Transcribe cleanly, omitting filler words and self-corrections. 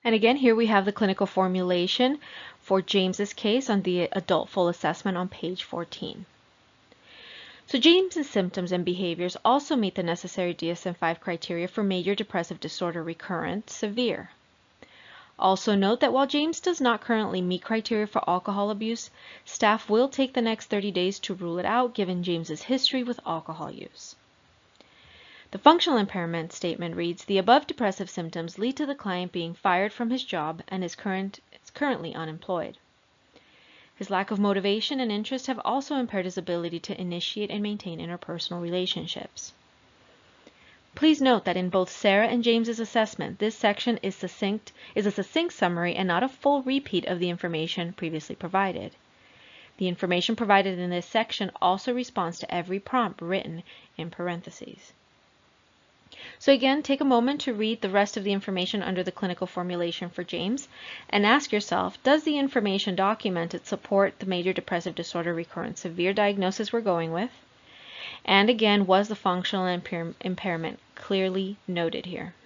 And again, here we have the clinical formulation for James's case on the adult full assessment on page 14. So James's symptoms and behaviors also meet the necessary DSM-5 criteria for major depressive disorder recurrent severe. Also note that while James does not currently meet criteria for alcohol abuse, staff will take the next 30 days to rule it out given James's history with alcohol use. The functional impairment statement reads, the above depressive symptoms lead to the client being fired from his job and is currently unemployed. His lack of motivation and interest have also impaired his ability to initiate and maintain interpersonal relationships. Please note that in both Sarah and James's assessment, this section is a succinct summary and not a full repeat of the information previously provided. The information provided in this section also responds to every prompt written in parentheses. So again, take a moment to read the rest of the information under the clinical formulation for James and ask yourself, does the information documented support the major depressive disorder recurrent severe diagnosis we're going with? And again, was the functional impairment clearly noted here?